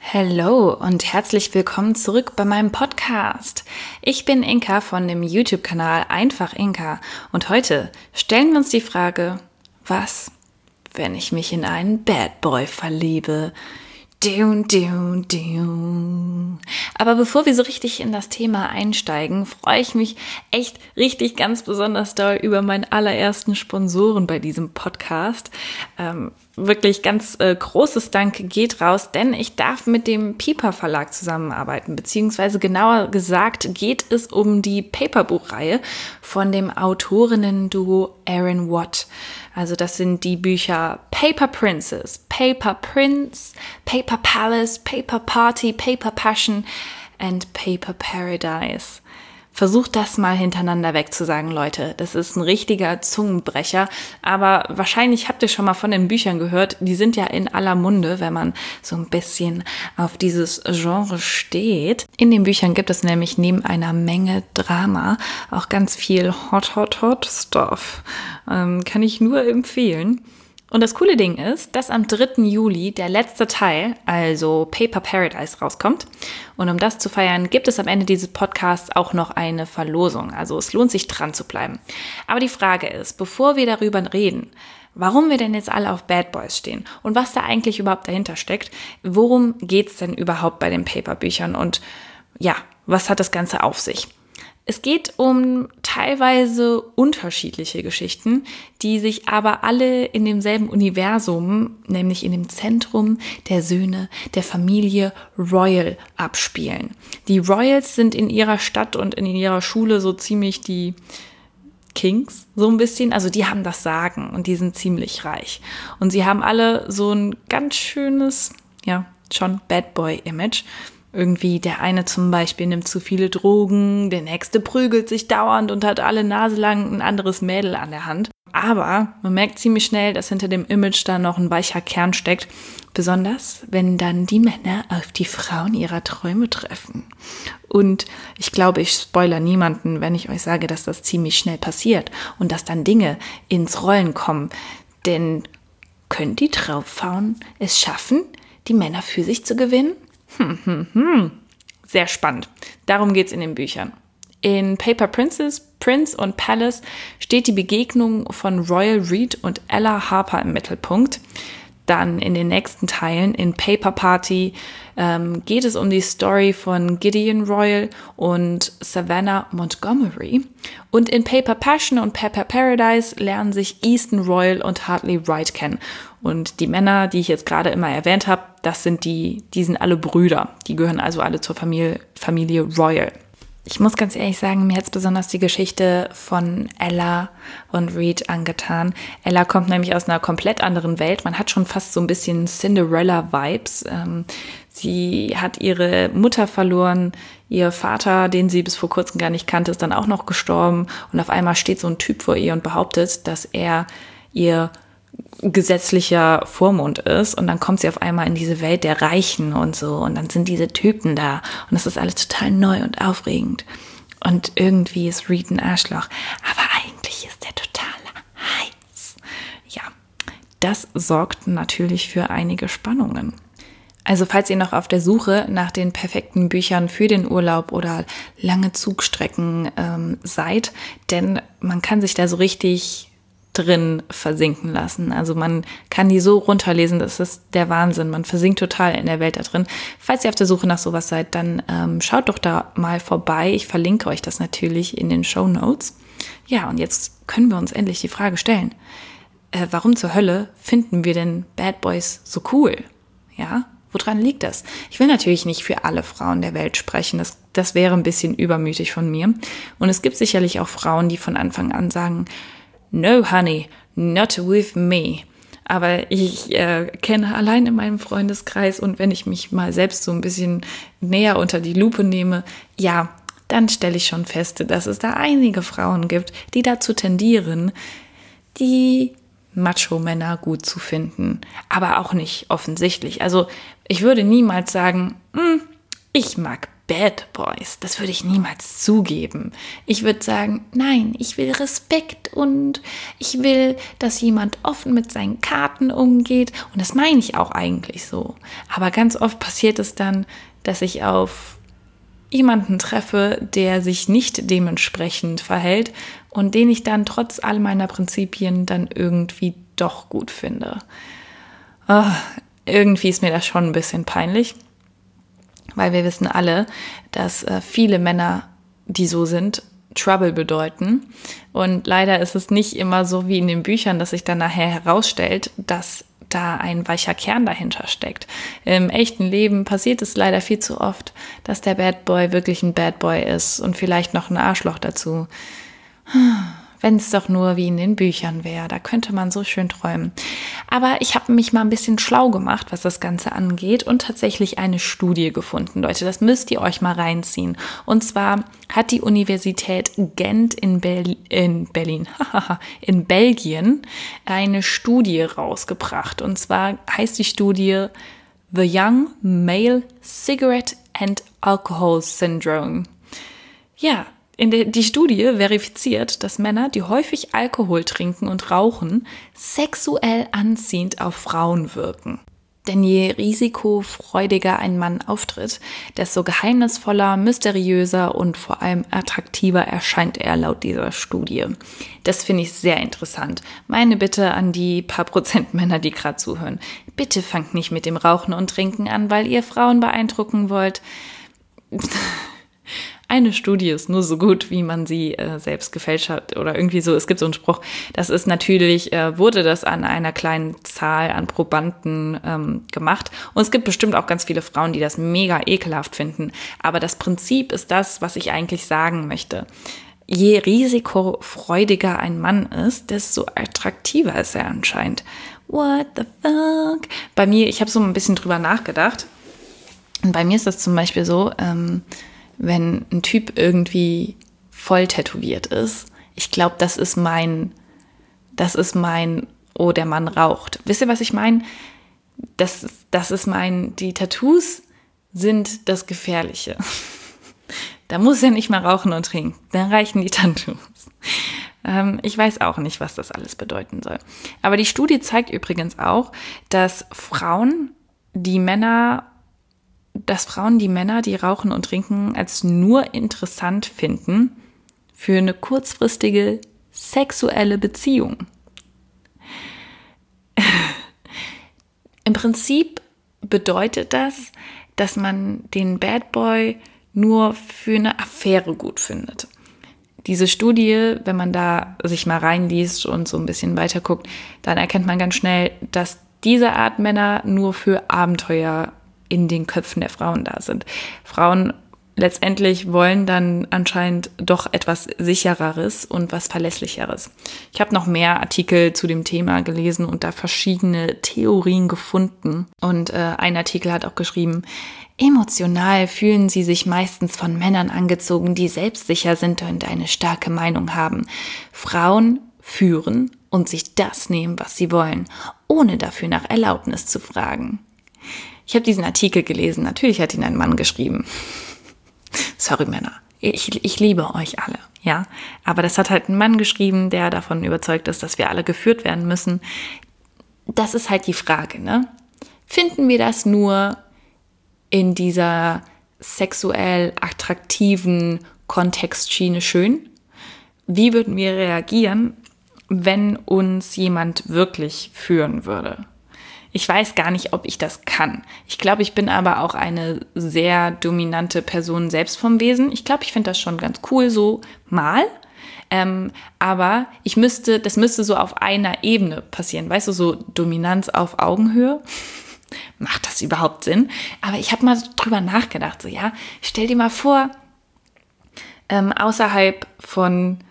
Hallo und herzlich willkommen zurück bei meinem Podcast. Ich bin Inka von dem YouTube-Kanal Einfach Inka und heute stellen wir uns die Frage, was, wenn ich mich in einen Bad Boy verliebe? Aber bevor wir so richtig in das Thema einsteigen, freue ich mich echt richtig ganz besonders doll über meinen allerersten Sponsoren bei diesem Podcast. Wirklich ganz großes Dank geht raus, denn ich darf mit dem Piper Verlag zusammenarbeiten, beziehungsweise genauer gesagt geht es um die Paperbuchreihe von dem Autorinnen-Duo Aaron Watt. Also das sind die Bücher Paper Princess, Paper Prince, Paper Palace, Paper Party, Paper Passion and Paper Paradise. Versucht das mal hintereinander wegzusagen, Leute. Das ist ein richtiger Zungenbrecher. Aber wahrscheinlich habt ihr schon mal von den Büchern gehört. Die sind ja in aller Munde, wenn man so ein bisschen auf dieses Genre steht. In den Büchern gibt es nämlich neben einer Menge Drama auch ganz viel Hot Stuff. Kann ich nur empfehlen. Und das coole Ding ist, dass am 3. Juli der letzte Teil, also Paper Paradise, rauskommt. Und um das zu feiern, gibt es am Ende dieses Podcasts auch noch eine Verlosung. Also es lohnt sich dran zu bleiben. Aber die Frage ist, bevor wir darüber reden, warum wir denn jetzt alle auf Bad Boys stehen und was da eigentlich überhaupt dahinter steckt, worum geht's denn überhaupt bei den Paper-Büchern und ja, was hat das Ganze auf sich? Es geht um teilweise unterschiedliche Geschichten, die sich aber alle in demselben Universum, nämlich in dem Zentrum der Söhne der Familie Royal abspielen. Die Royals sind in ihrer Stadt und in ihrer Schule so ziemlich die Kings, so ein bisschen. Also die haben das Sagen und die sind ziemlich reich. Und sie haben alle so ein ganz schönes, ja, schon Bad Boy-Image. Irgendwie der eine zum Beispiel nimmt zu viele Drogen, der nächste prügelt sich dauernd und hat alle Nase lang ein anderes Mädel an der Hand. Aber man merkt ziemlich schnell, dass hinter dem Image da noch ein weicher Kern steckt. Besonders, wenn dann die Männer auf die Frauen ihrer Träume treffen. Und ich glaube, ich spoilere niemanden, wenn ich euch sage, dass das ziemlich schnell passiert und dass dann Dinge ins Rollen kommen. Denn können die Traumfrauen es schaffen, die Männer für sich zu gewinnen? Sehr spannend. Darum geht's in den Büchern. In Paper Princess, Prince und Palace steht die Begegnung von Royal Reed und Ella Harper im Mittelpunkt. Dann in den nächsten Teilen, in Paper Party, geht es um die Story von Gideon Royal und Savannah Montgomery. Und in Paper Passion und Paper Paradise lernen sich Easton Royal und Hartley Wright kennen. Und die Männer, die ich jetzt gerade immer erwähnt habe, das sind die sind alle Brüder. Die gehören also alle zur Familie Royal. Ich muss ganz ehrlich sagen, mir hat es besonders die Geschichte von Ella und Reed angetan. Ella kommt nämlich aus einer komplett anderen Welt. Man hat schon fast so ein bisschen Cinderella-Vibes. Sie hat ihre Mutter verloren. Ihr Vater, den sie bis vor kurzem gar nicht kannte, ist dann auch noch gestorben. Und auf einmal steht so ein Typ vor ihr und behauptet, dass er ihr gesetzlicher Vormund ist und dann kommt sie auf einmal in diese Welt der Reichen und so und dann sind diese Typen da und das ist alles total neu und aufregend und irgendwie ist Reed ein Arschloch, aber eigentlich ist der total heiß. Ja, das sorgt natürlich für einige Spannungen. Also falls ihr noch auf der Suche nach den perfekten Büchern für den Urlaub oder lange Zugstrecken seid, denn man kann sich da so richtig drin versinken lassen. Also man kann die so runterlesen, das ist der Wahnsinn. Man versinkt total in der Welt da drin. Falls ihr auf der Suche nach sowas seid, dann schaut doch da mal vorbei. Ich verlinke euch das natürlich in den Shownotes. Ja, und jetzt können wir uns endlich die Frage stellen, warum zur Hölle finden wir denn Bad Boys so cool? Ja, woran liegt das? Ich will natürlich nicht für alle Frauen der Welt sprechen. Das wäre ein bisschen übermütig von mir. Und es gibt sicherlich auch Frauen, die von Anfang an sagen, no, honey, not with me. Aber ich kenne allein in meinem Freundeskreis und wenn ich mich mal selbst so ein bisschen näher unter die Lupe nehme, ja, dann stelle ich schon fest, dass es da einige Frauen gibt, die dazu tendieren, die Macho-Männer gut zu finden. Aber auch nicht offensichtlich. Also ich würde niemals sagen, ich mag Bad Boys. Das würde ich niemals zugeben. Ich würde sagen, nein, ich will Respekt und ich will, dass jemand offen mit seinen Karten umgeht. Und das meine ich auch eigentlich so. Aber ganz oft passiert es dann, dass ich auf jemanden treffe, der sich nicht dementsprechend verhält und den ich dann trotz all meiner Prinzipien dann irgendwie doch gut finde. Irgendwie ist mir das schon ein bisschen peinlich. Weil wir wissen alle, dass viele Männer, die so sind, Trouble bedeuten. Und leider ist es nicht immer so wie in den Büchern, dass sich dann nachher herausstellt, dass da ein weicher Kern dahinter steckt. Im echten Leben passiert es leider viel zu oft, dass der Bad Boy wirklich ein Bad Boy ist und vielleicht noch ein Arschloch dazu. Wenn es doch nur wie in den Büchern wäre, da könnte man so schön träumen. Aber ich habe mich mal ein bisschen schlau gemacht, was das Ganze angeht und tatsächlich eine Studie gefunden, Leute. Das müsst ihr euch mal reinziehen. Und zwar hat die Universität Gent in Belgien eine Studie rausgebracht. Und zwar heißt die Studie The Young Male Cigarette and Alcohol Syndrome. Ja, die Studie verifiziert, dass Männer, die häufig Alkohol trinken und rauchen, sexuell anziehend auf Frauen wirken. Denn je risikofreudiger ein Mann auftritt, desto geheimnisvoller, mysteriöser und vor allem attraktiver erscheint er laut dieser Studie. Das finde ich sehr interessant. Meine Bitte an die paar Prozent Männer, die gerade zuhören. Bitte fangt nicht mit dem Rauchen und Trinken an, weil ihr Frauen beeindrucken wollt. Eine Studie ist nur so gut, wie man sie selbst gefälscht hat oder irgendwie so. Es gibt so einen Spruch, das ist natürlich, wurde das an einer kleinen Zahl an Probanden gemacht. Und es gibt bestimmt auch ganz viele Frauen, die das mega ekelhaft finden. Aber das Prinzip ist das, was ich eigentlich sagen möchte. Je risikofreudiger ein Mann ist, desto attraktiver ist er anscheinend. What the fuck? Bei mir, ich habe so ein bisschen drüber nachgedacht. Und bei mir ist das zum Beispiel so, wenn ein Typ irgendwie voll tätowiert ist, ich glaube, das ist mein, oh, der Mann raucht. Wisst ihr, was ich meine? Die Tattoos sind das Gefährliche. Da muss er nicht mal rauchen und trinken, dann reichen die Tattoos. Ich weiß auch nicht, was das alles bedeuten soll. Aber die Studie zeigt übrigens auch, dass Frauen, die Männer, die rauchen und trinken, als nur interessant finden für eine kurzfristige sexuelle Beziehung. Im Prinzip bedeutet das, dass man den Bad Boy nur für eine Affäre gut findet. Diese Studie, wenn man da sich mal reinliest und so ein bisschen weiter guckt, dann erkennt man ganz schnell, dass diese Art Männer nur für Abenteuer in den Köpfen der Frauen da sind. Frauen letztendlich wollen dann anscheinend doch etwas Sichereres und was Verlässlicheres. Ich habe noch mehr Artikel zu dem Thema gelesen und da verschiedene Theorien gefunden. Und ein Artikel hat auch geschrieben, emotional fühlen sie sich meistens von Männern angezogen, die selbstsicher sind und eine starke Meinung haben. Frauen führen und sich das nehmen, was sie wollen, ohne dafür nach Erlaubnis zu fragen. Ich habe diesen Artikel gelesen. Natürlich hat ihn ein Mann geschrieben. Sorry, Männer. Ich liebe euch alle, ja. Aber das hat halt ein Mann geschrieben, der davon überzeugt ist, dass wir alle geführt werden müssen. Das ist halt die Frage, ne? Finden wir das nur in dieser sexuell attraktiven Kontextschiene schön? Wie würden wir reagieren, wenn uns jemand wirklich führen würde? Ich weiß gar nicht, ob ich das kann. Ich glaube, ich bin aber auch eine sehr dominante Person selbst vom Wesen. Ich glaube, ich finde das schon ganz cool so mal. Aber das müsste so auf einer Ebene passieren. Weißt du, so Dominanz auf Augenhöhe. Macht das überhaupt Sinn? Aber ich habe mal drüber nachgedacht. So, ja, stell dir mal vor, außerhalb von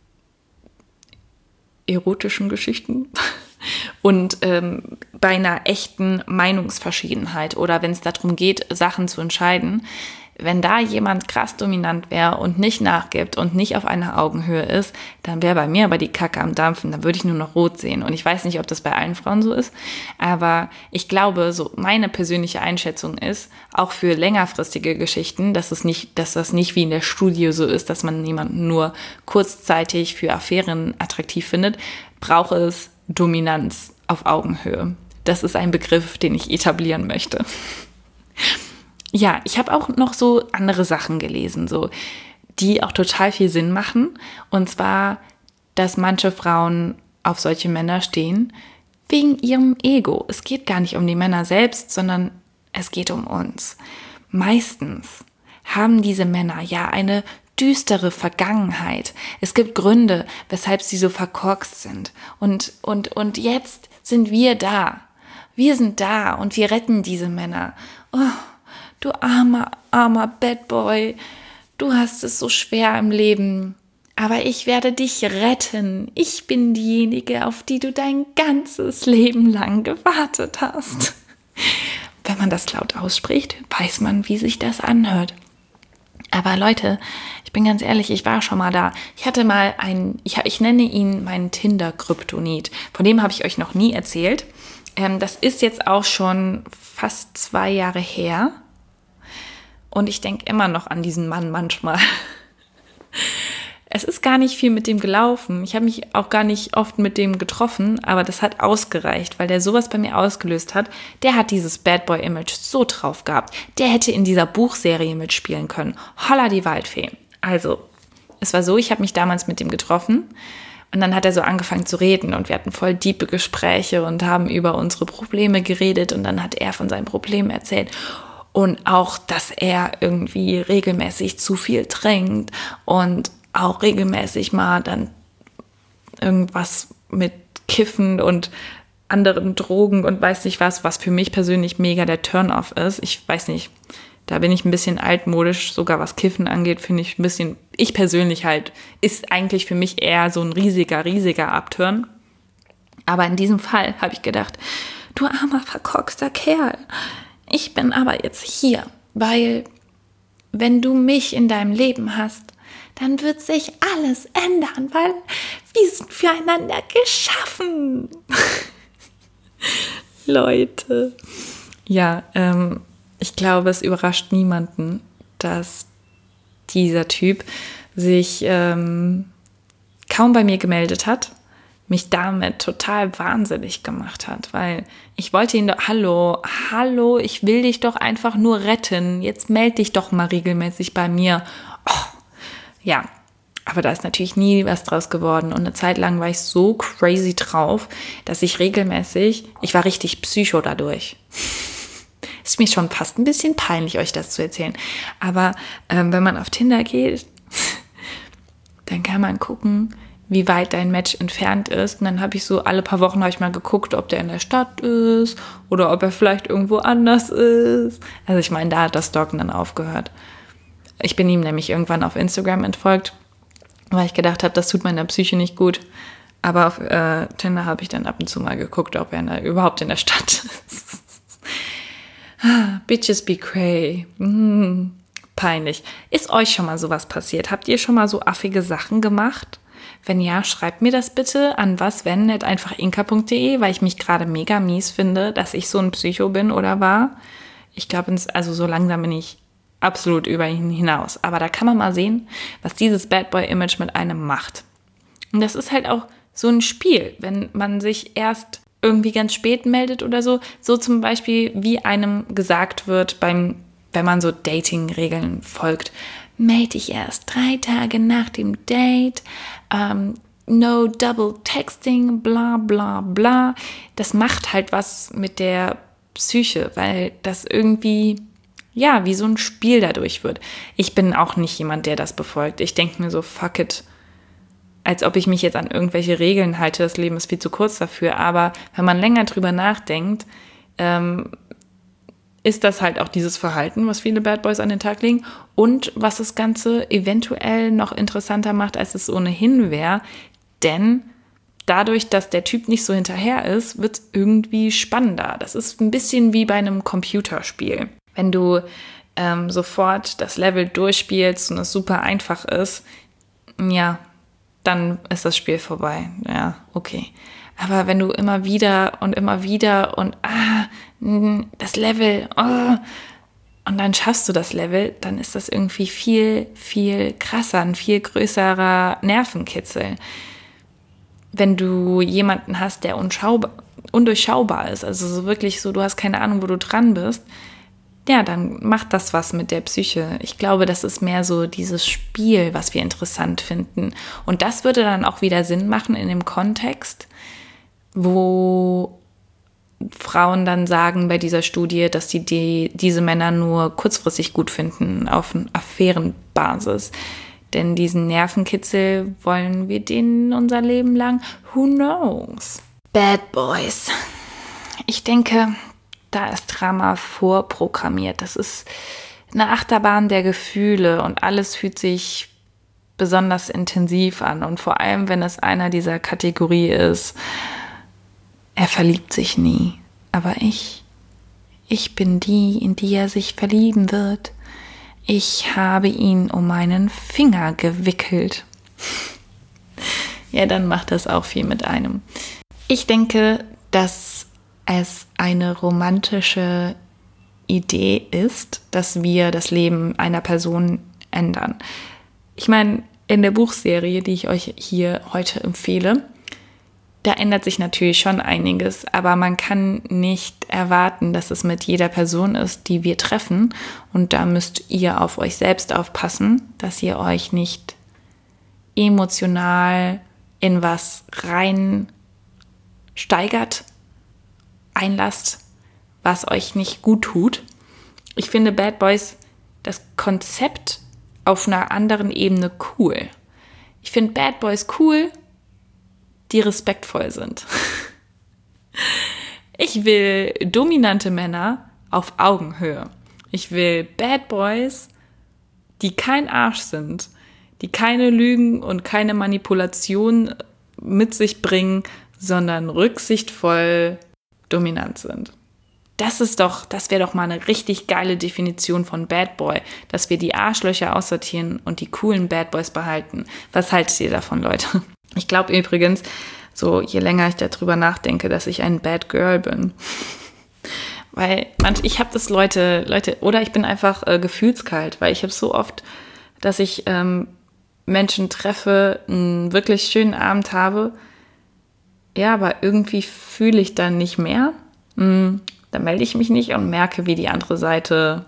erotischen Geschichten und bei einer echten Meinungsverschiedenheit oder wenn es darum geht, Sachen zu entscheiden, wenn da jemand krass dominant wäre und nicht nachgibt und nicht auf einer Augenhöhe ist, dann wäre bei mir aber die Kacke am Dampfen, dann würde ich nur noch rot sehen. Und ich weiß nicht, ob das bei allen Frauen so ist, aber ich glaube, so meine persönliche Einschätzung ist, auch für längerfristige Geschichten, dass das nicht wie in der Studie so ist, dass man jemanden nur kurzzeitig für Affären attraktiv findet, braucht es Dominanz auf Augenhöhe. Das ist ein Begriff, den ich etablieren möchte. Ja, ich habe auch noch so andere Sachen gelesen, so, die auch total viel Sinn machen. Und zwar, dass manche Frauen auf solche Männer stehen, wegen ihrem Ego. Es geht gar nicht um die Männer selbst, sondern es geht um uns. Meistens haben diese Männer ja eine düstere Vergangenheit. Es gibt Gründe, weshalb sie so verkorkst sind. Und jetzt sind wir da. Wir sind da und wir retten diese Männer. Oh, du armer Bad Boy, du hast es so schwer im Leben, aber ich werde dich retten. Ich bin diejenige, auf die du dein ganzes Leben lang gewartet hast. Wenn man das laut ausspricht, weiß man, wie sich das anhört. Aber Leute, ich bin ganz ehrlich, ich war schon mal da. Ich hatte mal ich nenne ihn meinen Tinder-Kryptonit. Von dem habe ich euch noch nie erzählt. Das ist jetzt auch schon fast 2 Jahre her. Und ich denke immer noch an diesen Mann manchmal. Es ist gar nicht viel mit dem gelaufen. Ich habe mich auch gar nicht oft mit dem getroffen, aber das hat ausgereicht, weil der sowas bei mir ausgelöst hat. Der hat dieses Bad Boy-Image so drauf gehabt. Der hätte in dieser Buchserie mitspielen können. Holla die Waldfee. Also, es war so, ich habe mich damals mit dem getroffen und dann hat er so angefangen zu reden und wir hatten voll diepe Gespräche und haben über unsere Probleme geredet und dann hat er von seinen Problemen erzählt. Und auch, dass er irgendwie regelmäßig zu viel trinkt und auch regelmäßig mal dann irgendwas mit Kiffen und anderen Drogen und weiß nicht was für mich persönlich mega der Turn-off ist. Ich weiß nicht, da bin ich ein bisschen altmodisch, sogar was Kiffen angeht, finde ich ein bisschen, ich persönlich halt, ist eigentlich für mich eher so ein riesiger Abturn. Aber in diesem Fall habe ich gedacht, du armer, verkorkster Kerl, ich bin aber jetzt hier, weil wenn du mich in deinem Leben hast, dann wird sich alles ändern, weil wir sind füreinander geschaffen. Leute. Ja, ich glaube, es überrascht niemanden, dass dieser Typ sich kaum bei mir gemeldet hat, mich damit total wahnsinnig gemacht hat, weil ich wollte ihn doch, hallo, ich will dich doch einfach nur retten, jetzt melde dich doch mal regelmäßig bei mir. Oh, ja, aber da ist natürlich nie was draus geworden und eine Zeit lang war ich so crazy drauf, dass ich war richtig psycho dadurch. Ist mir schon fast ein bisschen peinlich, euch das zu erzählen, aber wenn man auf Tinder geht, dann kann man gucken, wie weit dein Match entfernt ist. Und dann habe ich so alle paar Wochen mal geguckt, ob der in der Stadt ist oder ob er vielleicht irgendwo anders ist. Also ich meine, da hat das Stalken dann aufgehört. Ich bin ihm nämlich irgendwann auf Instagram entfolgt, weil ich gedacht habe, das tut meiner Psyche nicht gut. Aber auf Tinder habe ich dann ab und zu mal geguckt, ob er überhaupt in der Stadt ist. Bitches be cray. Peinlich. Ist euch schon mal sowas passiert? Habt ihr schon mal so affige Sachen gemacht? Wenn ja, schreibt mir das bitte an waswenn@einfachinka.de, weil ich mich gerade mega mies finde, dass ich so ein Psycho bin oder war. Ich glaube, also so langsam bin ich absolut über ihn hinaus. Aber da kann man mal sehen, was dieses Bad Boy-Image mit einem macht. Und das ist halt auch so ein Spiel, wenn man sich erst irgendwie ganz spät meldet oder so. So zum Beispiel, wie einem gesagt wird, wenn man so Dating-Regeln folgt. Melde dich erst 3 Tage nach dem Date, no double texting, bla bla bla. Das macht halt was mit der Psyche, weil das irgendwie, ja, wie so ein Spiel dadurch wird. Ich bin auch nicht jemand, der das befolgt. Ich denke mir so, fuck it, als ob ich mich jetzt an irgendwelche Regeln halte. Das Leben ist viel zu kurz dafür. Aber wenn man länger drüber nachdenkt, ist das halt auch dieses Verhalten, was viele Bad Boys an den Tag legen und was das Ganze eventuell noch interessanter macht, als es ohnehin wäre. Denn dadurch, dass der Typ nicht so hinterher ist, wird es irgendwie spannender. Das ist ein bisschen wie bei einem Computerspiel. Wenn du sofort das Level durchspielst und es super einfach ist, ja, dann ist das Spiel vorbei. Ja, okay. Aber wenn du immer wieder und das Level, und dann schaffst du das Level, dann ist das irgendwie viel, viel krasser, ein viel größerer Nervenkitzel. Wenn du jemanden hast, der undurchschaubar ist, also so wirklich so, du hast keine Ahnung, wo du dran bist, ja, dann macht das was mit der Psyche. Ich glaube, das ist mehr so dieses Spiel, was wir interessant finden. Und das würde dann auch wieder Sinn machen in dem Kontext, wo Frauen dann sagen bei dieser Studie, dass sie diese Männer nur kurzfristig gut finden, auf einer Affärenbasis. Denn diesen Nervenkitzel wollen wir denen unser Leben lang. Who knows? Bad Boys. Ich denke, da ist Drama vorprogrammiert. Das ist eine Achterbahn der Gefühle und alles fühlt sich besonders intensiv an. Und vor allem, wenn es einer dieser Kategorie ist, er verliebt sich nie. Aber ich bin die, in die er sich verlieben wird. Ich habe ihn um meinen Finger gewickelt. Ja, dann macht das auch viel mit einem. Ich denke, dass es eine romantische Idee ist, dass wir das Leben einer Person ändern. Ich meine, in der Buchserie, die ich euch hier heute empfehle, da ändert sich natürlich schon einiges, aber man kann nicht erwarten, dass es mit jeder Person ist, die wir treffen. Und da müsst ihr auf euch selbst aufpassen, dass ihr euch nicht emotional in was rein steigert, einlasst, was euch nicht gut tut. Ich finde Bad Boys, das Konzept auf einer anderen Ebene cool. Ich finde Bad Boys cool, die respektvoll sind. Ich will dominante Männer auf Augenhöhe. Ich will Bad Boys, die kein Arsch sind, die keine Lügen und keine Manipulation mit sich bringen, sondern rücksichtsvoll dominant sind. Das wäre doch mal eine richtig geile Definition von Bad Boy, dass wir die Arschlöcher aussortieren und die coolen Bad Boys behalten. Was haltet ihr davon, Leute? Ich glaube übrigens, so je länger ich darüber nachdenke, dass ich ein Bad Girl bin. Weil ich habe das Leute, oder ich bin einfach gefühlskalt, weil ich habe so oft, dass ich Menschen treffe, einen wirklich schönen Abend habe, ja, aber irgendwie fühle ich dann nicht mehr. Dann melde ich mich nicht und merke, wie die andere Seite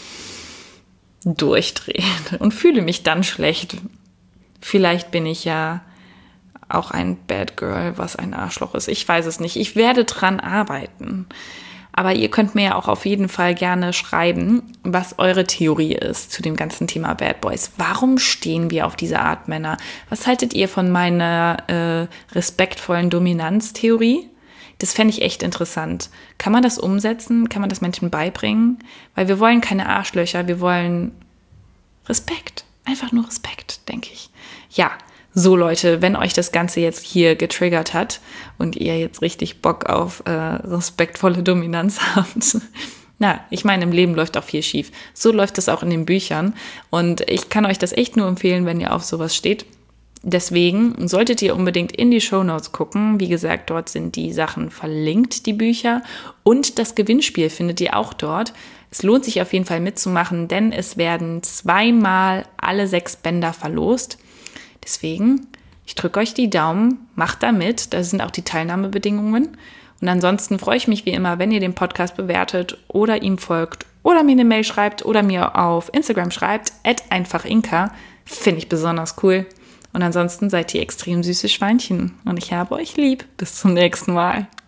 durchdreht und fühle mich dann schlecht. Vielleicht bin ich ja auch ein Bad Girl, was ein Arschloch ist. Ich weiß es nicht. Ich werde dran arbeiten. Aber ihr könnt mir ja auch auf jeden Fall gerne schreiben, was eure Theorie ist zu dem ganzen Thema Bad Boys. Warum stehen wir auf diese Art Männer? Was haltet ihr von meiner respektvollen Dominanztheorie? Das fände ich echt interessant. Kann man das umsetzen? Kann man das Menschen beibringen? Weil wir wollen keine Arschlöcher, wir wollen Respekt. Einfach nur Respekt, denke ich. Ja, so Leute, wenn euch das Ganze jetzt hier getriggert hat und ihr jetzt richtig Bock auf respektvolle Dominanz habt, ich meine, im Leben läuft auch viel schief. So läuft es auch in den Büchern und ich kann euch das echt nur empfehlen, wenn ihr auf sowas steht. Deswegen solltet ihr unbedingt in die Shownotes gucken. Wie gesagt, dort sind die Sachen verlinkt, die Bücher. Und das Gewinnspiel findet ihr auch dort. Es lohnt sich auf jeden Fall mitzumachen, denn es werden 2-mal alle 6 Bänder verlost. Deswegen, ich drücke euch die Daumen, macht da mit. Da sind auch die Teilnahmebedingungen. Und ansonsten freue ich mich wie immer, wenn ihr den Podcast bewertet oder ihm folgt oder mir eine Mail schreibt oder mir auf Instagram schreibt, @einfachinka. Finde ich besonders cool. Und ansonsten seid ihr extrem süße Schweinchen. Und ich habe euch lieb. Bis zum nächsten Mal.